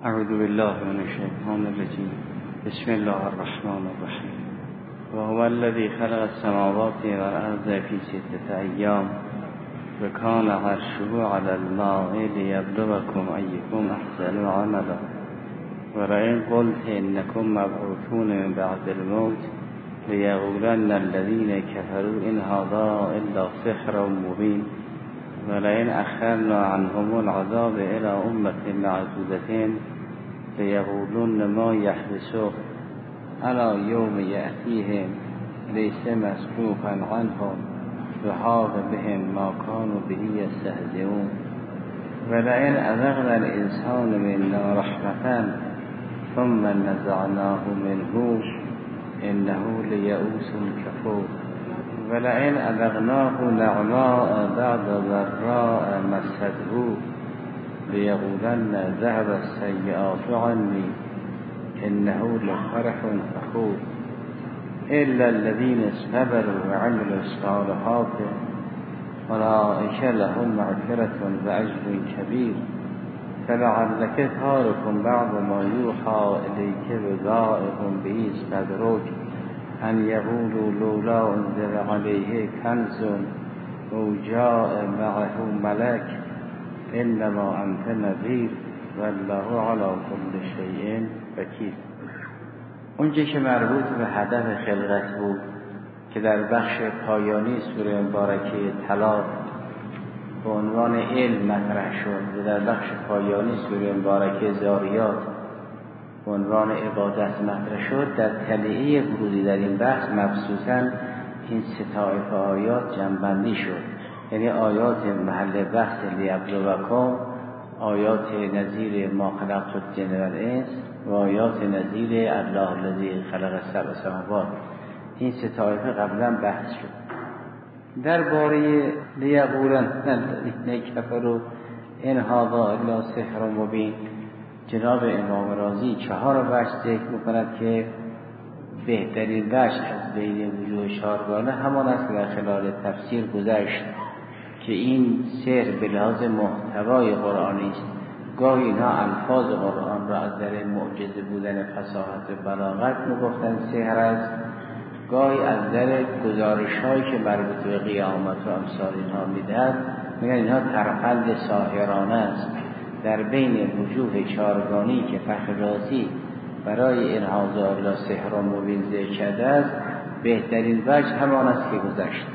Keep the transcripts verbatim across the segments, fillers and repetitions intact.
اعوذ بالله من الشیطان الرجیم. بسم الله الرحمن الرحیم. و هو الذی خلق السماوات والارض فی ستة ایام و کان عرشه علی الماء لیبلوکم ایکم احسن عملا و لئن قلت انکم مبعوثون من بعد الموت لیقولن الذین کفروا ان هذا الا سحر مبین و لئن اخرنا عنهم العذاب الى امة معدودة لیقولن ما یحبسه الا یوم یأتیهم لیس مصروفا عنهم و حاق بهم ما كانوا به یستهزئون و لئن اذقنا الانسان منا رحمة ثم نزعناه منه انه لیئوس کفور و لئن اذقناه نعماء بعد ضراء مسته لیقولن ذهب السیئات عنی انه لفرح فخور الا الذين صبروا وعملوا الصالحات اولئک لهم مغفرة واجر کبیر فلعلک تارک بعض ما یوحی الیک وضائق به صدرک ان یقولوا لولا انزل علیه کنز او جاء معه ملک انما انت نذیر والله علی کل شیء وکیل. اونچه که مربوط به هدف خلقت بود که در بخش پایانی سوره مبارکه طلاق به عنوان علم مطرح شد و در بخش پایانی سوره مبارکه ذاریات به عنوان عبادت مطرح شد، در تلیعه ورودی در این بحث مبسوطاً این سه طایفه آیات جمع‌بندی شد. یعنی آیات محل بحث لیبلوکم، آیات نظیر ما خلقت الجن والانس و آیات نظیر الله الذی خلق سبع سماوات. این سه طایفه قبلا بحث شد. درباره لیقولن الذین کفروا ان هذا الا سحر مبین، جناب امام رازی چهار وجه ذکر می‌کند که بهترین وجه از بین وجوه چهارگانه همان است که در خلال تفسیر گذشت که این سحر به لحاظ محتوای قرآنی است. گاهی اینها الفاظ قرآن را از در معجزه بودن فصاحت و بلاغت میگفتن سحر است، گاهی از در گزارش‌هایی که مربوط به قیامت و امثال اینها میدهد میگن اینها ترفند ساحرانه است. در بین وجوه چهارگانی که فخر رازی برای این هذا الا سحر مبین ذکر کرده است، بهترین وجه همان است که گذشت.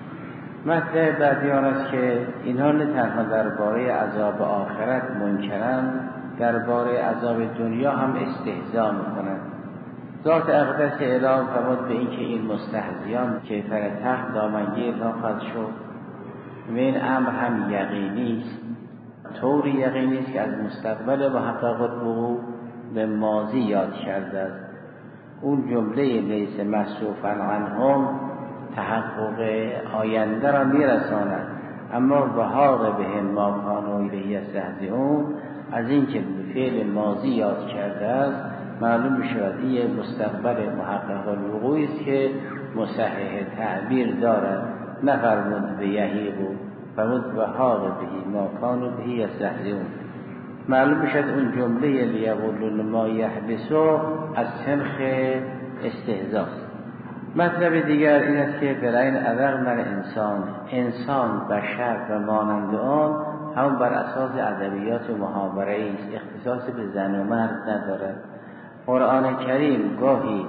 مطلب بعدی آن است که اینها نه تنها درباره عذاب آخرت منکرند، درباره عذاب دنیا هم استهزا میکنند. ذات اقدس اعلام فرمود به این که این مستهزیان که فرتح دامنگیر نخواهد شد و این امر هم یقینی است، طوری یقینی است که از مستقبل محقق الوقوع به ماضی یاد کرده است. اون جمله لیس مصروفا عنهم تحقق آینده را میرساند، اما وحاق بهم ما کانوا به یستهزئون از این که فعل ماضی یاد کرده است معلوم می‌شود این مستقبل محقق الوقوع است که مصحح تعبیر دارد. نفرمود به یهیب فرمود وحاق به ما کانوا به یستهزئون. معلوم می‌شود اون جمله لیقولن ما یحبسه از سنخ استهزاست. مطلب دیگر این است که برای اذقنا الانسان، انسان بشر و مانند آن هم بر اساس ادبیات محاوره است، اختصاص به زن و مرد ندارد. قرآن کریم گاهی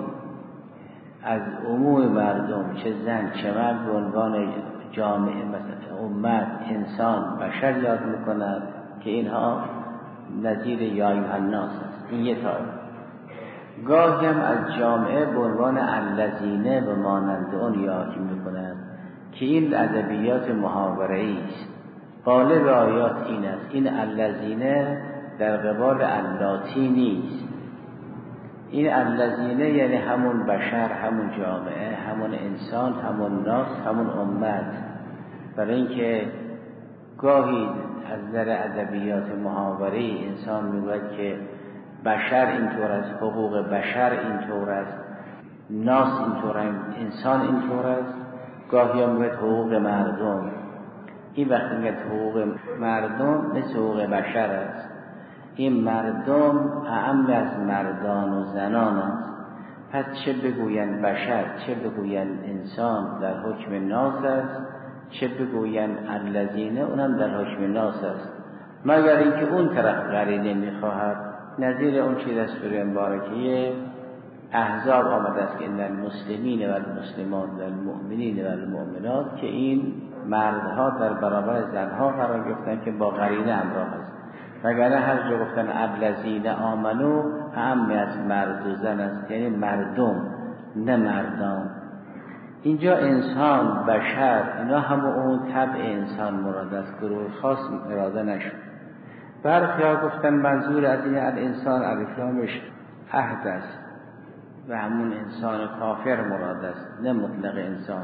از عموم مردم چه زن چه مرد به عنوان جامعه مثلا امت انسان بشر یاد میکند که اینها نظیر یا ایها الناس است. این یه طایفه. گاهی هم از جامعه به عنوان الذین و مانند آن یاد میکنند که این ادبیات محاوره است. غالب آیات این است. این الذین در قبال اللاتی نیست. این الذین یعنی همون بشر، همون جامعه، همون انسان، همون ناس، همون امت. برای اینکه گاهی از نظر ادبیات محاوره انسان میگوید که بشر اینطور است، حقوق بشر اینطور است، ناس اینطور است، انسان اینطور است. گاهی هم میگوید حقوق مردم. این وقتی میگوید حقوق مردم مثل حقوق بشر است. این مردم اعم از مردان و زنان است. پس چه بگویند بشر، چه بگویند انسان در حکم ناس است، چه بگویند الذین اونم در حکم ناس است، مگر اینکه اون طرف قرینه میخواهد. نظیر اون چیز از سوره مبارکه احزاب آمده است که ان المسلمین و المسلمات و المؤمنین و المؤمنات، که این مردها در برابر زنها قرار گرفتن که با قرینه همراه است. وگرنه هر جا گفتن الذین آمنو اعم از مرد و زن است، یعنی مردم نه مردان. اینجا انسان، بشر، اینا هم اون طبع انسان مراد است، گروه خاص اراده نشد. برخی ها گفتن منظور از این الانسان الفلامش عهد است و همون انسان کافر مراد است، نه مطلق انسان،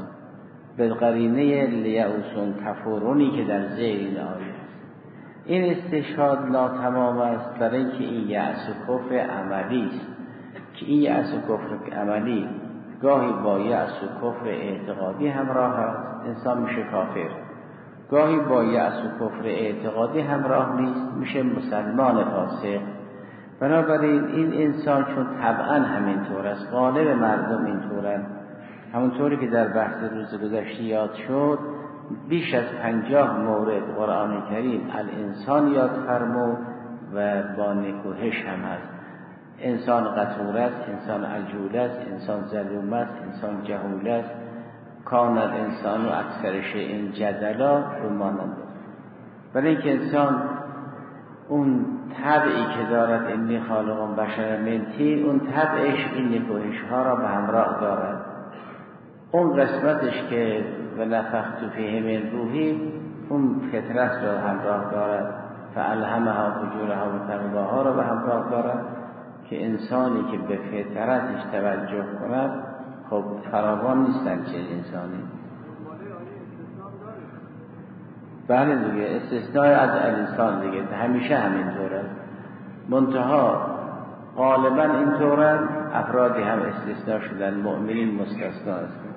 بالقرینه لیئوسون کفورونی که در زیر این آیه است. این استشهاد ناتمام است برای اینکه این یأس و کفر عملی است، که این یأس و کفر عملی گاهی با یأس و کفر اعتقادی همراه است، انسان میشه کافر. گاهی با یأس و کفر اعتقادی همراه نیست، میشه مسلمان فاسق. بنابراین این انسان چون طبعا همینطور است، غالب مردم اینطورند، همونطوری که در بحث روز گذشته یاد شد، بیش از پنجاه مورد قرآن کریم الانسان یاد فرمود و با نکوهش هم هست. انسان قطور است، انسان عجول است، انسان ظلوم است، انسان جهول است، کان الانسان و اکثر شیء جدلا و مانند. برای اینکه انسان اون طبعی که دارد انی خالق بشر من طین، اون طبعش این نکوهش ها را به همراه دارد. اون قسمتش که و نفخت فیه من روحی، اون فطرت را همراه دارد، فالهمها فجورها و تقواها را به همراه دارد، که انسانی که به فطرتش توجه کند خب فراوان نیستن چه انسانی. بله دیگه، استثناء از انسان دیگه همیشه همینطور است، منتها غالبا اینطورن، افرادی هم استثناء شدن، مؤمنین مستثنا هستند.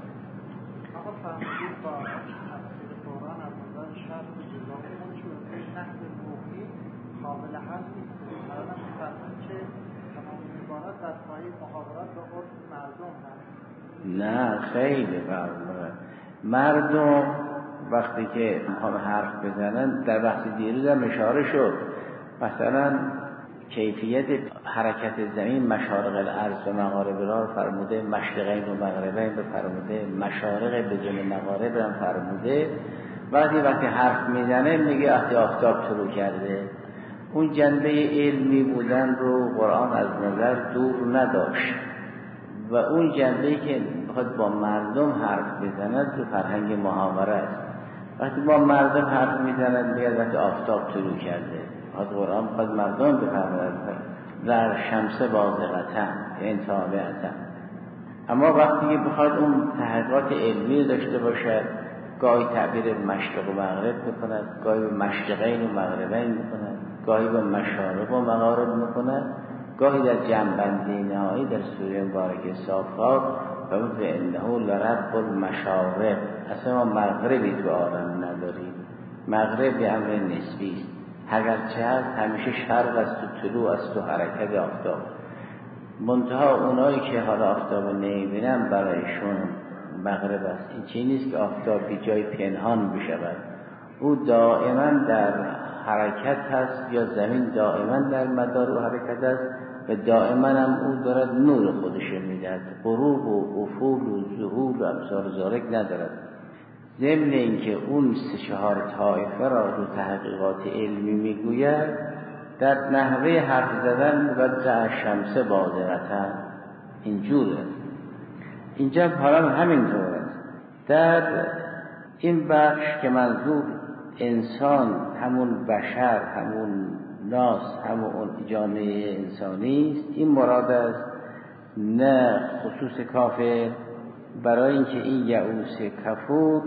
نه خیلی فرمونه. مردم وقتی که میخوام حرف بزنن، در وقت دیروز هم اشاره شد، مثلا کیفیت حرکت زمین مشارق الارض و مغارب را فرموده، مشرقین و مغربین رو فرموده، مشارق بدون مغارب رو فرموده. وقتی وقتی حرف میزنه میگه وقتی آفتاب طلوع کرده. اون جنبه علمی بودن رو قرآن از نظر دور نداشت و اون جنبه‌ای که بخواد با مردم حرف بزند تو فرهنگ محاوره است. وقتی با مردم حرف میزنند میگه وقتی آفتاب طلوع کرده. بعد قرآن بخواد مردم بفهمند در شمس بازغتن این تابعتن. اما وقتی که بخواد اون تحقیقات علمی داشته باشد، گاهی تعبیر مشرق و مغرب میکند، گاهی به مشرقین و مغربین میکند، گاهی به مشارق و مغارب میکند، گاهی در جنبندی نهایی در سوره مبارکه صافات فرمود و انه لرب المشارق، اصلا ما مغربی تو عالم نداریم. مغرب به امر نسبی است، اگرچه هست همیشه شرق است و طلوع است و حرکت آفتاب. منتها اونایی که حالا آفتاب نمیبینن برایشون مغرب است. این چیزی نیست که آفتاب بی جای پنهان بشود، او دائما در حرکت هست، یا زمین دائما در مدار و حرکت است و دائما هم او دارد نور خودش میدهد، غروب و افول و ظهور و امثال ذالک ندارد. ضمن اینکه اون سه چهار طایفه را رو تحقیقات علمی میگوید، در نحوه حرف زدن مبدع شمس بازغتن اینجوره. اینجا حالا همینطور است. در این بخش که منظور انسان همون بشر، همون ناس، همون جامعه انسانی است، این مراد است، نه خصوص کافر. برای اینکه این یئوس کفور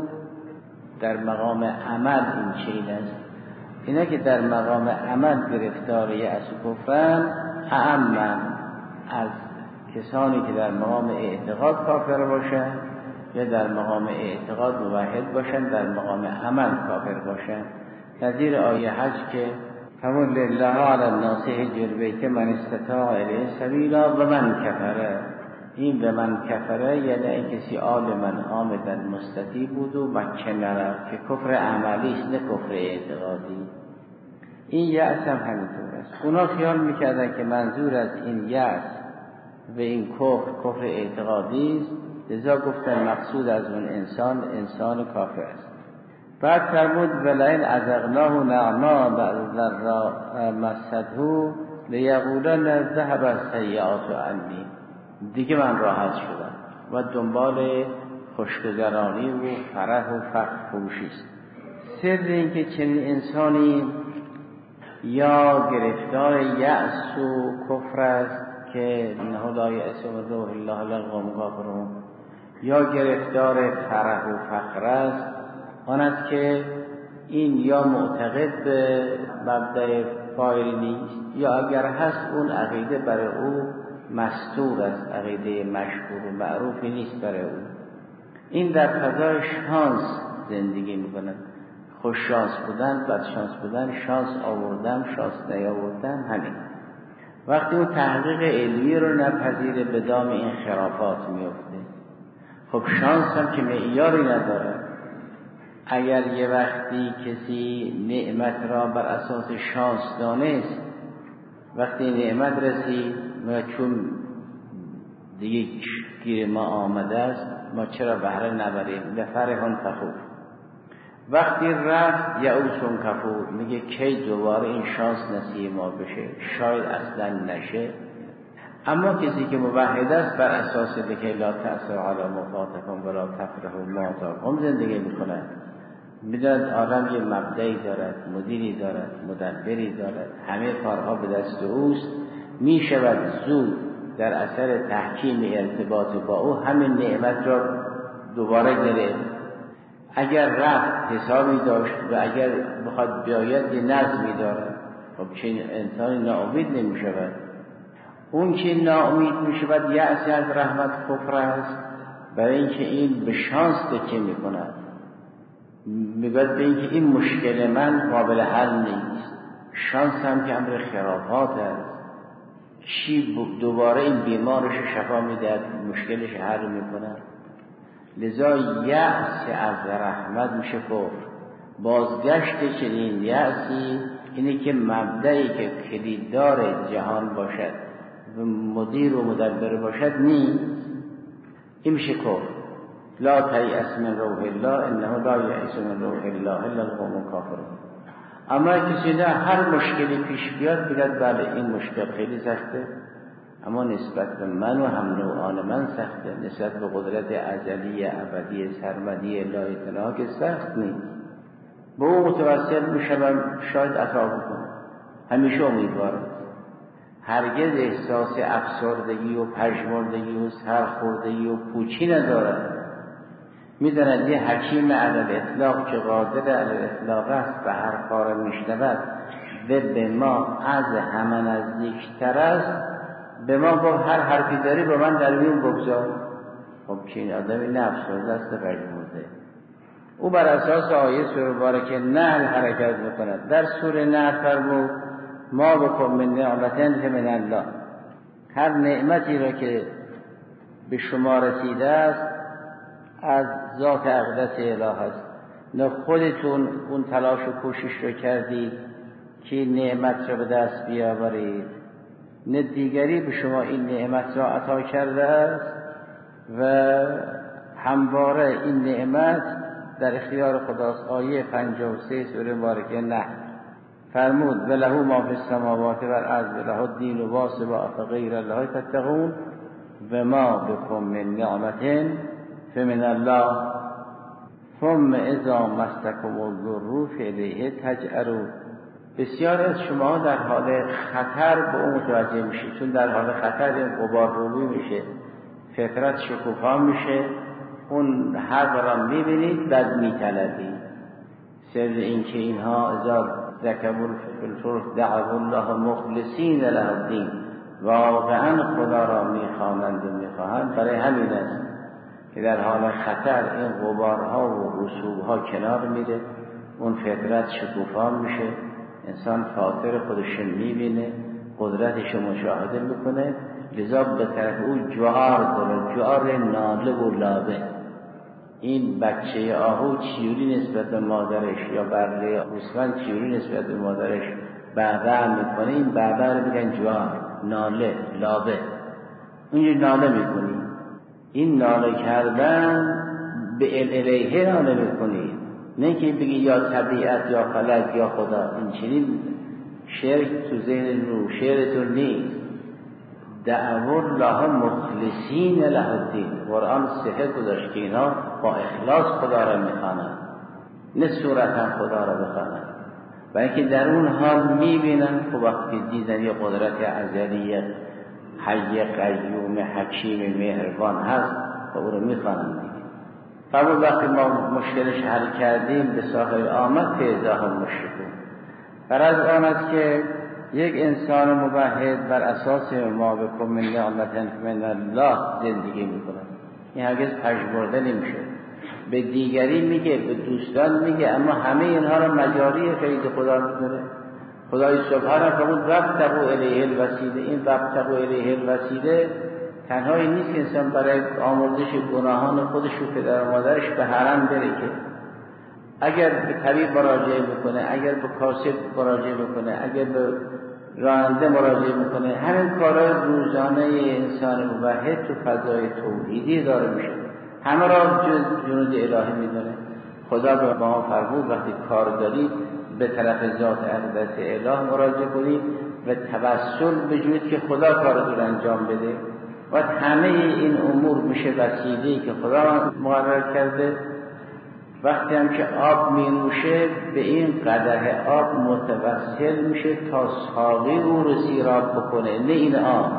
در مقام عمل این چیز است. اینا که در مقام عمل گرفتار یأس و کفرن، اعمن از کسانی که در مقام اعتقاد کافر باشند یا در مقام اعتقاد موحد باشند، در مقام عمل کافر باشند. نظیر آیه حج که فمن لله علی الناس حج البیت من استطاع الیه سبیلا و من کفره. این و من کفره یعنی این کسی عالما عامدا مستطیع بود و مکه نرفت، که کفر عملی است نه کفر اعتقادی. این یأس هم همینطور است. اونا خیال میکردن که منظور از این یأس و این کفر کفر اعتقادی است، لذا گفتن مقصود از اون انسان انسان کافر است. بعد فرمود ولئن اذقناه نعما بعد ضراء مسته لیقولن ذهب السیئات عنی. دیگه من راحت شدم و دنبال خوشگذرانی و فرح و فخر فروشی است. سر این که چنین انسانی یا گرفتار یأس و کفر است که انه لا یأس من روح الله الا القوم الکافرون، یا گرفتار فرح و فخر است، آن است که این یا معتقد به مبدأ فاعل نیست، یا اگر هست اون عقیده برای او مستور است، عقیده مشهور و معروفی نیست برای او. این در فضای شانس زندگی میکنه. خوش شانس بودن، بد شانس بودن، شانس آوردن، شانس نیاوردن، همین. وقتی اون تحقیق علمی رو نپذیره به دام این خرافات میفته. خب شانس هم که معیاری نداره. اگر یه وقتی کسی نعمت را بر اساس شانس دانست، وقتی نعمت رسید و چون دیگه گیر ما آمده است ما چرا بهره نبریم؟ لفرحون فخور. وقتی رفت یئوسون کفور، میگه کی دوباره این شانس نصیب ما بشه، شاید اصلا نشه. اما کسی که موحد است بر اساس لکه لا تأسوا علی ما فاتکم ولا تفرحوا ما آتاکم زندگی میکنه. میداند عالم یه مبدعی دارد، مدیری دارد، مدبری دارد، همه کارها به دست اوست. میشود زود در اثر تحکیم ارتباط با او همین نعمت را دوباره گرفت. اگر رفت حسابی داشت و اگر بخواد بیاید یه نظمی دارد. خب چه انسانی ناامید نمی شود. اون که ناامید می شود یأس از رحمت کفر است، برای اینکه این به شانس تکیه می کند. میگوید به اینکه این مشکل من قابل حل نیست. شانس هم که امر خرافات است. کی دوباره این بیمارش شفا میدهد، مشکلش حل میکند. لذا یأس از رحمت میشه کفر. بازگشت چنین یأسی اینه که مبدعی که کلیددار جهان باشد و مدیر و مدبر باشد نیست، این میشه کفر. لا تیأس من روح الله انه لا یئس من روح الله الا القوم الکافرون. اما کسی نه هر مشکلی پیش بیاد بگد بله این مشکل خیلی سخته، اما نسبت به من و هم نوعان من سخته، نسبت به قدرت ازلی ابدی سرمدی لایتنا که سخت نیست. به او متوسل میشم شاید عطا بکنم. همیشه امیدوارم. هرگز احساس افسردگی و پژمردگی و سرخوردگی و پوچی ندارد. میداند یه حکیم علی الاطلاق که قادر علی الاطلاق است و هر کار میشنود و به ما از همه نزدیکتر است. به ما گفت هر حرفی داری به من در میون بگذار. خب که این آدمی نه افسرده است و پژمرده. او بر اساس آیه سوره مبارکه نحل حرکت میکند. در سوره نحل فرمود ما بکن من نعمتن فمن الله. هر نعمتی را که به شما رسیده است از ذات اقدس اله است. نه خودتون اون تلاش و کوشش رو کردید که نعمت را به دست بیاورید، نه دیگری به شما این نعمت را عطا کرده است و همواره این نعمت در اختیار خداست. آیه پنجاه و سه سوره مبارکه نحل فرمود وله ما فی السماوات والارض وله الدین واصب فغیر الله تتقون و ما بکم من نعمت فمن الله ثم اذا مسکم الضر فالیه تجأرون. بسیار از شما در حال خطر به اون متوجه میشه، چون در حال خطر این غبار روبی میشه، فطرت شکوفا میشه، اون حق را میبینید بعد میطلبید. سر این که اینها اذا ذکروا الفلک دعوا الله مخلصین له الدین، واقعا خدا را میخوانند و میخواهند. برای همین است که در حال خطر این غبارها و رسوبها کنار میره، اون فطرت شکوفا میشه، انسان فاطر خودش میبینه، قدرتش مشاهده میکنه، لذا به طرف او جوار داره، جوار ناله و لابه. این بچه آهو چیوری نسبت به مادرش یا برله گوسفند چیوری نسبت به مادرش بعبع میکنه، این بعبع رو میگن جوار، ناله، لابه. اونجا ناله میکنی، این ناله کردن به الیه ناله میکنی، نه که بگی یا طبیعت یا فلک یا خدا. این چنین شرک تو ذهن رو شعرتون نیست. دعوا الله مخلصین له الدین، قرآن صحه گذاشت که اینا با اخلاص خدا را میخوانند، نه صورتا خدا را بخوانند، و اینکه در اون حال میبینن که وقتی دیدن یه قدرت ازلی حی قیوم حکیم مهربان هست و او رو میخوانند دیگه. فرمود وقتی ما مشکلش حل کردیم به ساحل آمد که ازاهم مشرکون. فرض آن است که یک انسان موحد بر اساس ما بکن من نعمت من الله زندگی میکنه، این هرگز پژمرده نمیشه. به دیگری میگه، به دوستان میگه، اما همه اینها را مجاری فیض خدا میدونه. خدای سبحانه فرمود وابتغوا الیه الوسیله. این وابتغوا الیه الوسیله تنهایی نیست که انسان برای آمرزش گناهان خودش و پدر و مادرش به حرم بره، که اگر به طبیب مراجعه میکنه، اگر به کاسب مراجعه میکنه، اگر به راننده مراجعه میکنه، همین کارهای روزانه انسان موحد تو فضای توحیدی داره میشه، همه را جز جنود الهی میدونه. خدا به ما فرمود وقتی کار دارید به طرف ذات اقدس اله مراجعه کنید و توسل بجوید که خدا کارتون انجام بده. و همه این امور میشه وسیله‌ای که خدا مقرر کرده. وقتی هم که آب می نوشه به این قدح آب متوسل میشه تا ساقی او رو سیراب بکنه، نه این آب.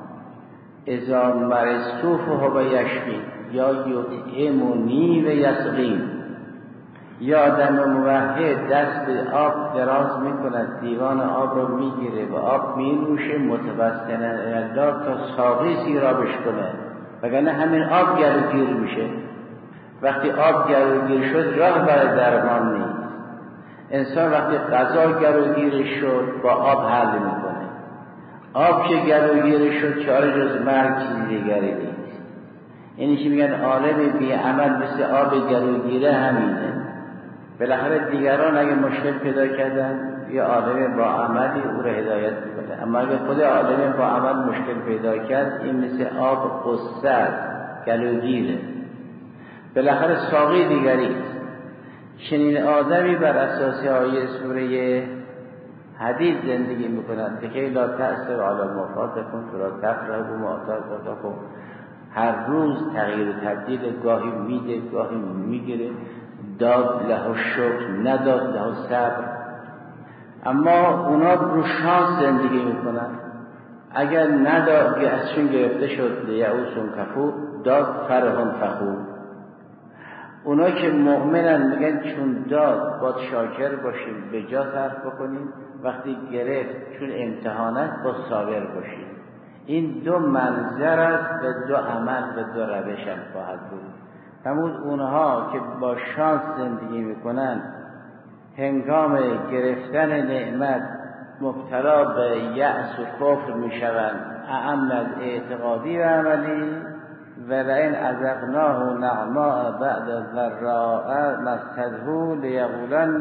اذا مرضت فهو یشفی یا یطعمنی و یسقین. یا آدم موحد دست به آب دراز میکند، دیوان آب رو میگیره و آب می نوشه متوسلا الله تا ساقی سیرابش کنه، وگرنه همین آب گلوگیر میشه. وقتی آب گلوگیر شد راه برای درمان نیست. انسان وقتی غذا گلوگیر شد با آب حل میکنه. آب که گلوگیر شد چاره جز مرگ چیزی دیگری نیست. اینی که میگن عالم بی عمل مثل آب گلوگیره همینه. بالاخره دیگران اگه مشکل پیدا کردن یه عالم با عملی او رو هدایت میکنه، اما اگه خود عالم با عمل مشکل پیدا کرد این مثل آب قصر گلوگیره، بالاخره ساقی دیگری. چنین آدمی بر اساس آیه سوره حدید زندگی میکنند که که لا تأسر علی ما فاتکم ولا تفرحوا بما آتاکم. هر روز تغییر و تبدیل، گاهی میده گاهی میگیره، داد له شکر نداد له صبر. اما اونا رو شانس زندگی میکنن. اگر نداد که ازشون گرفته شد لیعوسون کفور، داد فرحون فخور. اونا که مؤمنن میگن چون داد باید شاکر باشیم، به جا صرف بکنیم، وقتی گرفت چون امتحانات با صابر باشیم. این دو منظر است و دو عمل و دو روش هم خواهد بود. همون اونها که با شانس زندگی میکنن هنگام گرفتن نعمت مبتلا به یأس و کفر میشوند، اعم از اعتقادی و عملی. ولئن اذقناه نعماء بعد ضراء مسته لیقولن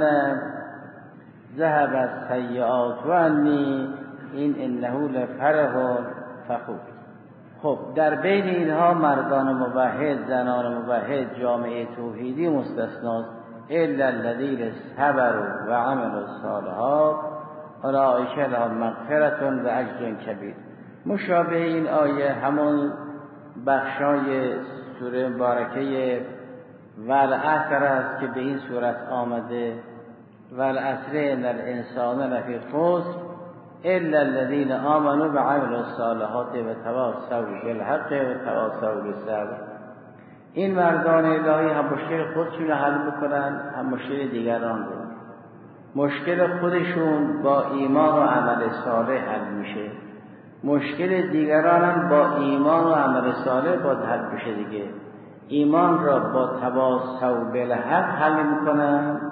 ذهب السیئات عنی این انه لفرح فخور. خب در بین اینها مردان موحد، زنان موحد، جامعه توحیدی مستثناست. الا الذین صبروا و عملوا الصالحات اولئک لهم مغفرة و اجر کبیر. مشابه این آیه همون بخشای سوره مبارکه والعصر است که به این صورت آمده والعصر ان الانسان لفی خسر الا الذين آمنوا وعملوا الصالحات وتواصوا بالحق وتواصوا بالصبر. این مردان الهی هم مشکل خودشون رو حل میکنن، هم مشکل دیگران رو. مشکل خودشون با ایمان و عمل صالح حل میشه، مشکل دیگران هم با ایمان و عمل صالح باید حل بشه دیگه. ایمان را با تواصوا بالحق حل میکنن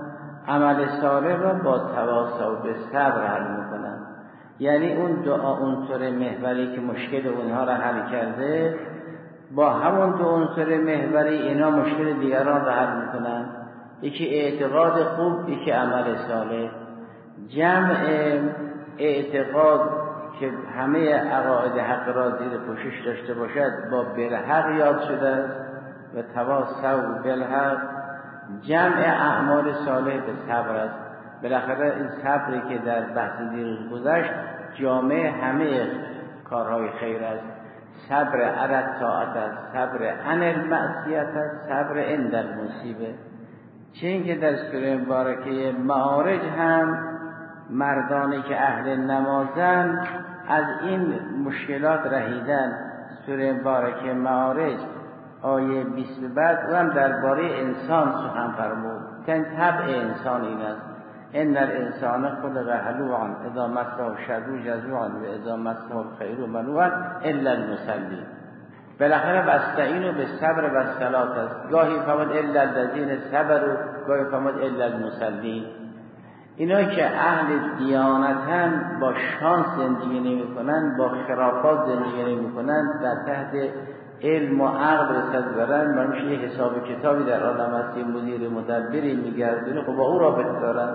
عمل صالح را با تواصل به صبر حل میکنن. یعنی اون دو عنصر محوری که مشکل اونها را حل کرده، با همون دو عنصر محوری اینا مشکل دیگران را حل میکنن. یکی اعتقاد خوب، یکی عمل صالح. جمع اعتقاد که همه عقاید حق را زیر پوشش داشته باشد با بالحق یاد شده است و تواصوا بالحق. جمع اعمال صالح به صبر است. بالاخره این صبری که در بحث دیروز گذشت جامع همه کارهای خیر است. صبر علی الطاعت است، صبر عن المعصیت است، صبر عند المصیبه. چه اینکه در سوره مبارکه معارج هم مردانی که اهل نمازن از این مشکلات رهیدن. سوره مبارکه معارج آیه بیست بعد او هم درباره انسان سخن فرمود. که طبع انسان این است: ان الانسان خلق هلوعا اذا مسه الشر جزوعا و اذا مسه الخیر منوعا الا المصلین. بالاخره واستعینوا بالصبر والصلاة است. گاهی فرمود الا الذین صبروا، گاهی فرمود الا المصلین. اینا که اهل دیانتن با شانس زندگی نمی کنن، با خرافات زندگی نمی کنن، در تحت علم و عقل رسد برن، برمیشه یه حساب کتابی در عالم هست، یه مدیر مدبری میگردونه، خب با او رابطه دارن.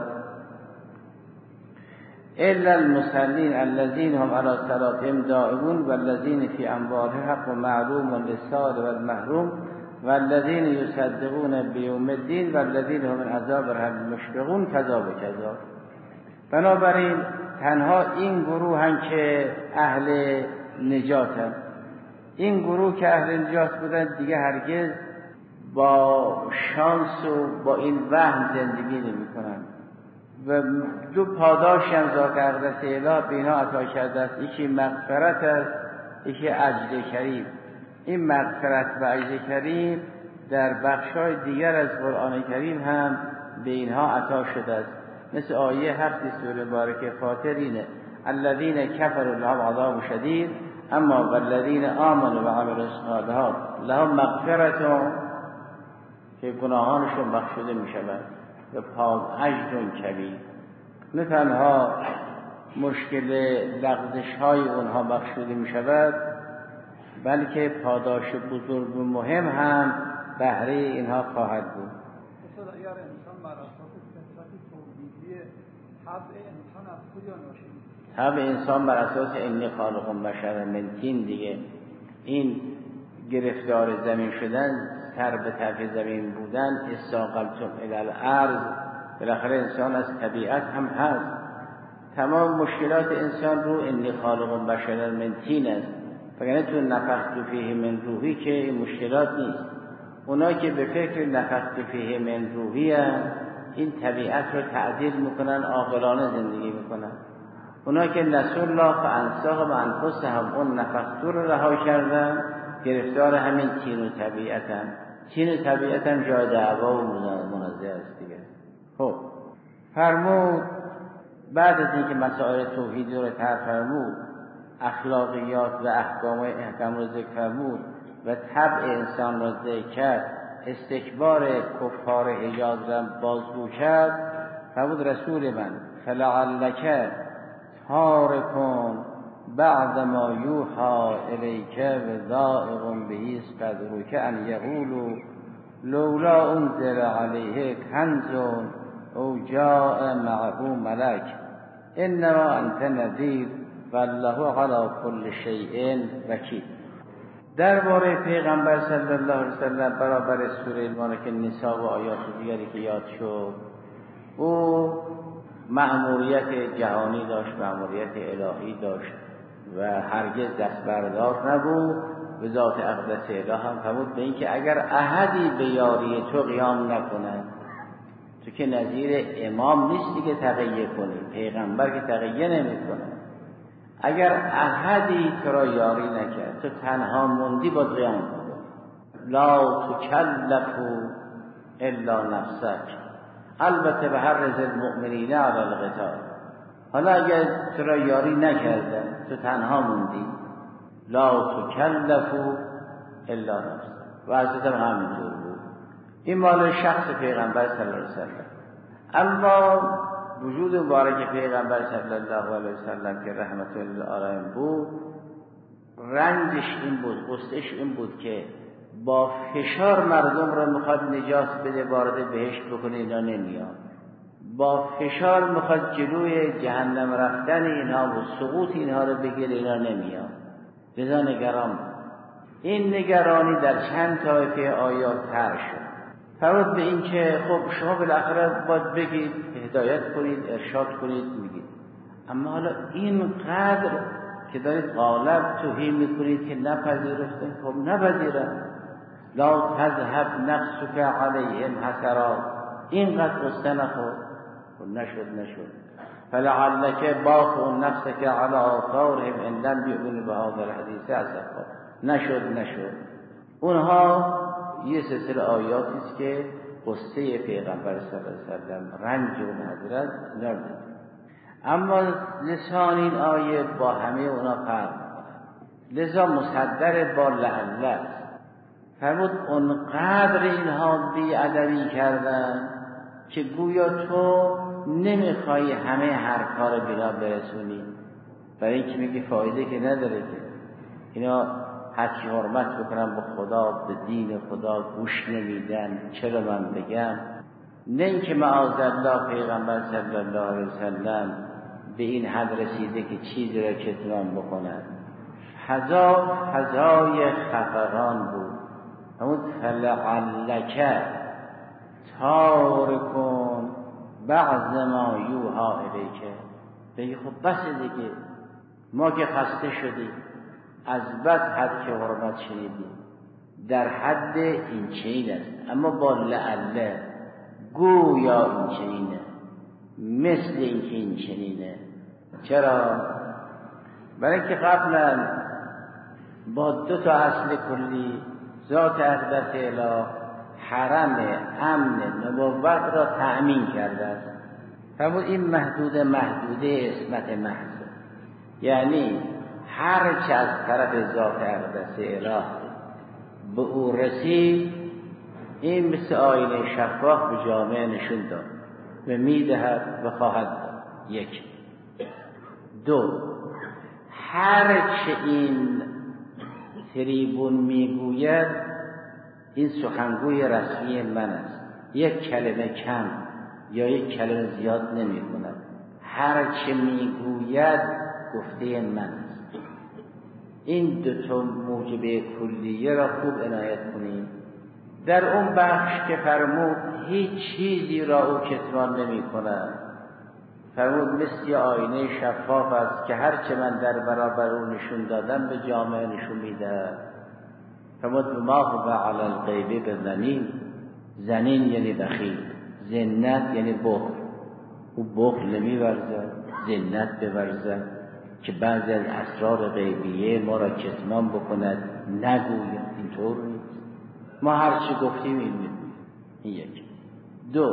الا المصلین الذین هم علی صلاتهم دائمون والذین فی اموالهم حق معلوم للسائل والمحروم والذین یصدقون بیوم الدین والذین هم من عذاب ربهم مشفقون کذا و کذا. بنابراین تنها این گروه هم که اهل نجاتن. این گروه که اهل نجات بودن دیگه هرگز با شانس و با این وهم زندگی نمی کنن. و دو پاداش هم ذات اقدس الهی به اینها عطا کرده است. یکی مغفرت است، یکی اجر کریم. این مغفرت و اجر کریم در بخشای دیگر از قرآن کریم هم به اینها عطا شده است. مثل آیه هفت سوره مبارکه فاطر اینه: الذین کفروا لهم عذاب شدید اما والذین آمنوا و عملوا الصالحات لهم مغفرت، که گناهانشون بخشوده می شود و پاک اجر کبیر. نه تنها مشکل لغزش های اونها بخشوده می شود، بلکه پاداش بزرگ و مهم هم بهره اینها خواهد بود. اگر انسان بر اساس فطرت توحیدی طبع انسان از کجا ناشی؟ طبع انسان بر اساس انی خالق بشر من طین دیگه. این گرفتار زمین شدن، سر به طرف زمین بودن، استاقلتم الی الارض، بالاخره انسان از طبیعت هم هست. تمام مشکلات انسان رو انی خالق بشر من طین است. وگرنه تو نفخت فیه من روحی که این مشکلات نیست. اونا که به فکر نفخت فیه من روحی هم این طبیعت رو تعدیل میکنن، عاقلانه زندگی میکنن. اونا که نسوا الله فانساهم انفسهم، اون نفخت رو رها کردن، گرفتار همین طین و طبیعتن. طین و طبیعتن جای دعوا و منازعه است دیگه. خب فرمود بعد از اینکه مسائل توحیدی رو طرح فرمود، اخلاقیات و احکام احکام رو ذکر فرمود و طبع انسان را ذکر کرد، استکبار کفار حجاز را بازگو کرد، فرمود رسول من فلعلک تارکون بعد ما یوحى الیک و ذائق به صدرک ان یقولوا لولا انزل علیه کنز او جاء معه ملک انما انت نذیر والله علی کل شیء وکیل. درباره پیغمبر صلی الله علیه وسلم برابر سوره مبارکه نساء و آیات دیگری که یاد شد، او مأموریت جهانی داشت، مأموریت الهی داشت و هرگز دست بردار نبود. به ذات اقدس الهی هم فرمود به اینکه اگر احدی به یاری تو قیام نکنه، تو که نظیر امام نیستی که تقیه کنی، پیغمبر که تقیه نمیکنه، اگر احدی تو را یاری نکرد، تو تنها موندی با قیام کنی. لا تکلفوا الا نفسک، البته به هر رز المؤمنین علی القتال. حالا اگر تو را یاری نکردن، تو تنها موندی، لا تکلفوا الا نفسک. و حضرت هم همینطور بود. این مال شخص پیغمبر صلی الله علیه وسلم. اما وجود مبارک پیغمبر صلی الله علیه وسلم که رحمت للعالمین بود، رنجش این بود، قصدش این بود که با فشار مردم را میخواد نجات بده، وارد بهشت بکنه، اینا نمیاد. با فشار میخواد جلوی جهنم رفتن اینها و سقوط اینها رو بگیره، اینا نمیاد. لذا نگران. این نگرانی در چند طایفه آیات تر شد. فرض به این که خب شما بالاخره باید بگید، هدایت کنید، ارشاد کنید، میگید. اما حالا اینقدر که دارید غالب توهین میکنید که نپذیرفتن، خب نپذیرن. لا تذهب نفسك علیهم حسرات، اینقدر قصه نخور. نشد نشد فلعلک باخع نفسك علی آثارهم ان لم یؤمنوا بهذا الحدیث اسفا. نشد نشد اونها یه سلسله آیاتی است که قصه پیغمبر صلی الله علیه و سلم، رنج اون حضرت نرد. اما لسان این آیه با همه اونا فرق می‌کنه، لذا مصدر با لعل است. فرمود اونقدر اینها بی‌ادبی کردن که گویا تو نمیخوای همه حرفا رو بینا برسونی، برای اینکه میگی فایده که نداره، که اینا حتی حرمت بکنن به خدا، به دین خدا گوش نمیدن، چرا من بگم؟ نه اینکه معاذالله پیغمبر صلی الله علیه وسلم به این حد رسیده که چیزی را کتمان بکنن. حذا حذای خفقان بود. همون فلعلک تارکون بعض ما یوها الیک. بگی خب بس دیگه، ما که خسته شدیم، از بس حد که حرمت شنیدیم، در حد این چین است. اما با لعله گویا این چینه، مثل این که این چنینه. چرا؟ برای اینکه قبلا با دو تا اصل کلی، ذات اقدس اله، حرم امن نبوت را تأمین کرده است. فرمود این محدود محدوده اسمت محض، یعنی هر چه از طرف ذات اقدس اله به او رسید، این مثل آینه شفاف به جامعه نشون داد و میدهد و خواهد داد. یک. دو، هر چه این تریبون میگوید این سخنگوی رسمی من است، یک کلمه کم یا یک کلمه زیاد نمی کند. هر چه میگوید گفته من است. این دو تا موجب کلیه را خوب عنایت کنید. در اون بخش که فرمود هیچ چیزی را او کتمان نمی کند، فرمود مثل آینه شفاف است که هر چه من در برابر او نشون دادم به جامعه نشون میده. فرمود ما هو علی الغیب بضنین. زنین یعنی بخیل، زنت یعنی بخل. او بخل نمی‌ورزد، زنت بورزد که بعضی از اسرار غیبیه ما را کتمان بکند، نگوید. اینطور نیست، ما هر چی گفتیم این میگوید. این یک. دو،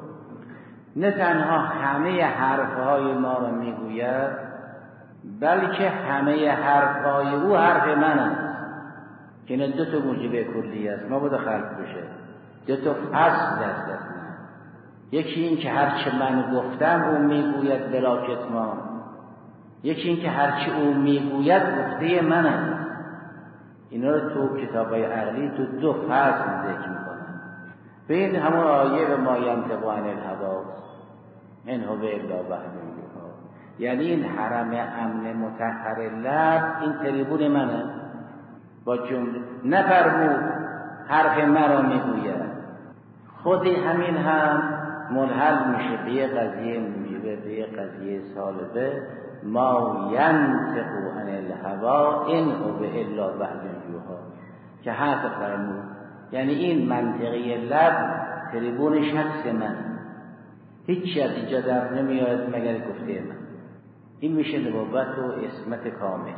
نه تنها همه حرفهای ما را میگوید، بلکه همه حرفهای او حرف من است. که این دو تا موجب کلی است، ما باید خلق بشه. دو تا اصل است از من. یکی این که هرچه من گفتم او میگوید بلا کتمان، یکی این که هرچه او میگوید گفته من است. اینا رو تو کتابای عقلی تو دو فصل ذکر میکنن. به این همون آیه به ما ینطق عن الهوا ان هو الا وحی یوحی، یعنی این حرم امن مطهر لب این تریبون منه. با جمله نفرمود حرف مرا میگوید، خودی همین هم منحل میشه به یه قضیه موجبه، به یه قضیه سالبه. ما ینطق عن الهوا ان هو الا وحی یوحی، که حرف فرمود یعنی این منطقه لب تریبون شخص من، هیچی از اینجا در نمیاد مگر گفته من. این میشه نبوت و عصمت کامل.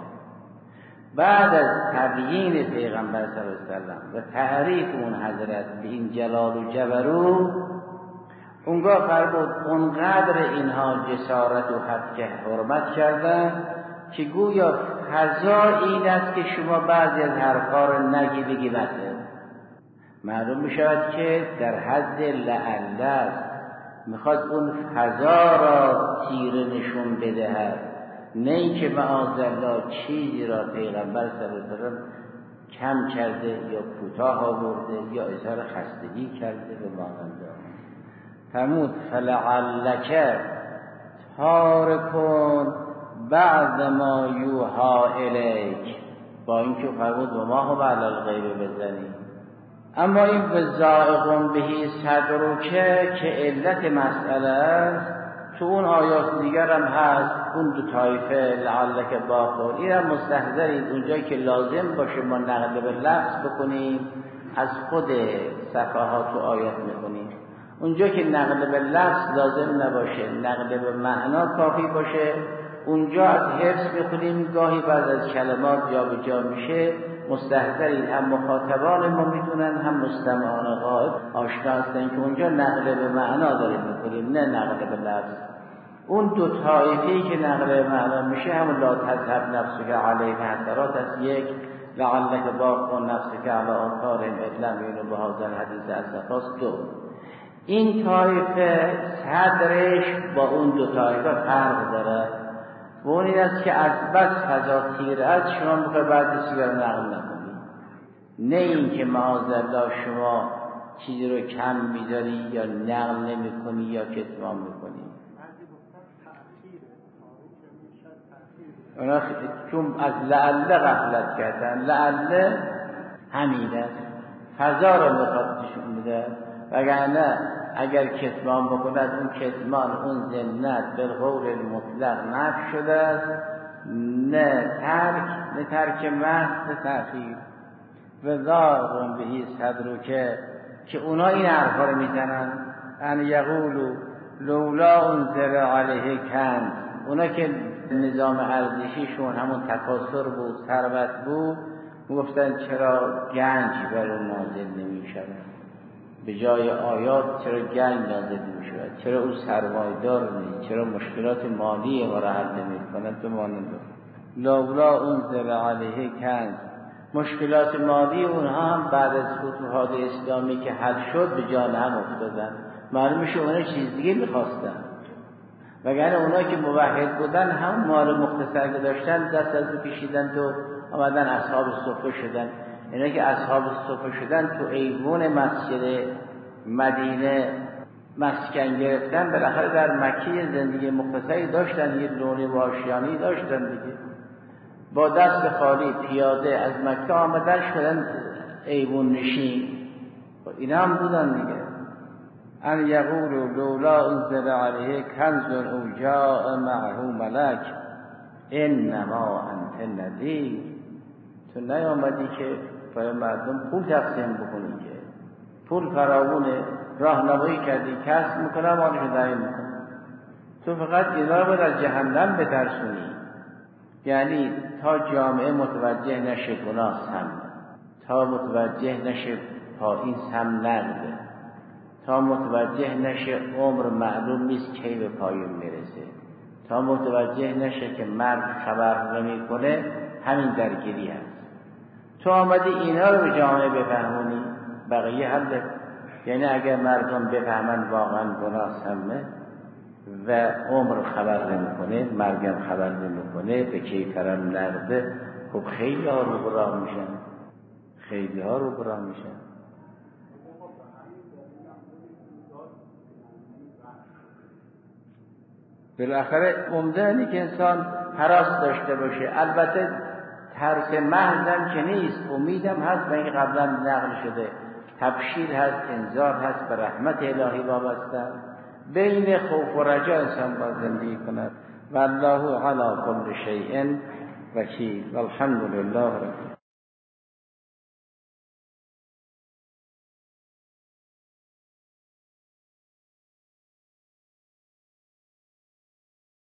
بعد از تبیین پیغمبر صلی الله علیه وسلم و تعریف اون حضرت به این جلال و جبروت، اونگاه فرمود اونقدر اینها جسارت و حد که حرمت کردن که گویا فضا این است که شما بعضی از حرفا رو نگی بگی بسه. معلوم میشود که در حد لعل است، میخواد اون فضا را تیره نشون بدهد، نه اینکه معاذالله چیزی را پیغمبر صلی الله علیه وسلم کم کرده یا کوتاه آورده یا اظهار خستگی کرده به مانند آن. فرمود فلعلک تارکون بعد ما یوحا الیک، با اینکه فرمود و ما هو علی الغیب بزنی. اما این بزائقون بهی صدرکه که علت مسئله است، تو اون آیات دیگر هم هست. اون دو طایفه لعلک باخور، این هم مستحضرید اونجایی که لازم باشه ما نقل به لفظ بکنیم از خود صفحات و آیات میکنیم، اونجا که نقل به لفظ لازم نباشه نقل به معنا کافی باشه اونجا از حفظ بخونیم. گاهی بعد از کلمات جا به جا میشه، مستحضرید هم مخاطبان ما میدونن هم مستمعان غائب آشنا هستن که اونجا نقل به معنا داریم میکنیم نه نقل به لفظ. اون دو طایفه‌ای که نقل به معنا میشه هم لا تذهب نفسک علیه حسرات است، یک لعلک باخر نفسک علی آثارهم ان لم یؤمنوا بهذا الحدیث اسفاست. دو این طایفه صدرش با اون دو طایفه فرق داره و اون این است که از بس فضا تیر است شما میخوای بعد سیگار نقل نکنی، نه این که معاذالله شما چیزی رو کم میذاری یا نقل نمی کنی یا کتمان میکنی. اونا چون از لعله غفلت کردن، لعله همین است فضا رو میخواد نشون میده، وگرنه اگر کتمان بکند اون کتمان اون ذلت بالقول المطلق نفی شده است، نه ترک نه ترک محض نه تأخیر. و ذاقون بهی صدرکه که اونا این حرفا رو میزنن ان یقولوا لولا انزل علیه کنز، اونا که نظام ارزشیشون همون تکاثر بود ثروت بود گفتن چرا گنج بر اون نازل نمیشود، به جای آیات چرا گنج نازل نمیشود، چرا او سرمایه‌دار نیست، چرا مشکلات مالی ما را حل نمی‌کند. به مانند لولا انزل علیه کنز، مشکلات مالی اونها هم بعد از فتوحات اسلامی که حل شد به جان هم افتادن، معلوم میشه اونها چیز دیگه می‌خواستن، وگرنه اونها که موحد بودن هم مال مختصر که داشتن دست از او کشیدن تو آمدن اصحاب صفه شدن. اینا که اصحاب صفه شدن تو ایوان مسجد مدینه مسکن گرفتن، بالاخره در مکه زندگی مختصری داشتن، یه لونه و آشیانی داشتن دیگه، با دست خالی پیاده از مکه آمدن شدن ایوان نشین. اینا هم بودن دیگه. ان یقولوا لولا انزل علیه کنز او جاء معه ملک انما انت نذیر، تو نیامدی که برای مردم پول تقسیم بکنی، که پول فراوونه راهنمایی کردی کسب میکنه مالش داری میکنه، تو فقط اینا رو باید از جهنم بترسونی. یعنی تا جامعه متوجه نشه گناه سم، تا متوجه نشه پایین سم نرده، تا متوجه نشه عمر معلوم نیست کی به پایین میرسه، تا متوجه نشه که مرد خبر نمیکنه، همین درگیری هست. تو آمدی اینا رو به جامعه بفهمونی، بقیه حله. یعنی اگر مردم بفهمن واقعا گناه سمه و عمر خبر نمیکنه، مرگم خبر نمیکنه، به کیفرم نرده، خب خیلی ها رو براه میشن، خیلی ها رو براه میشن. بالاخره ممکنه که انسان هراس داشته باشه، البته ترس محضم که نیست، امیدم هست، من که قبلا نقل شده تبشیر هست، انذار هست، به رحمت الهی وابسته، بین خوف و رجا انسان باید زندگی کند. والله علی کل شیء وکیل. والحمد لله رب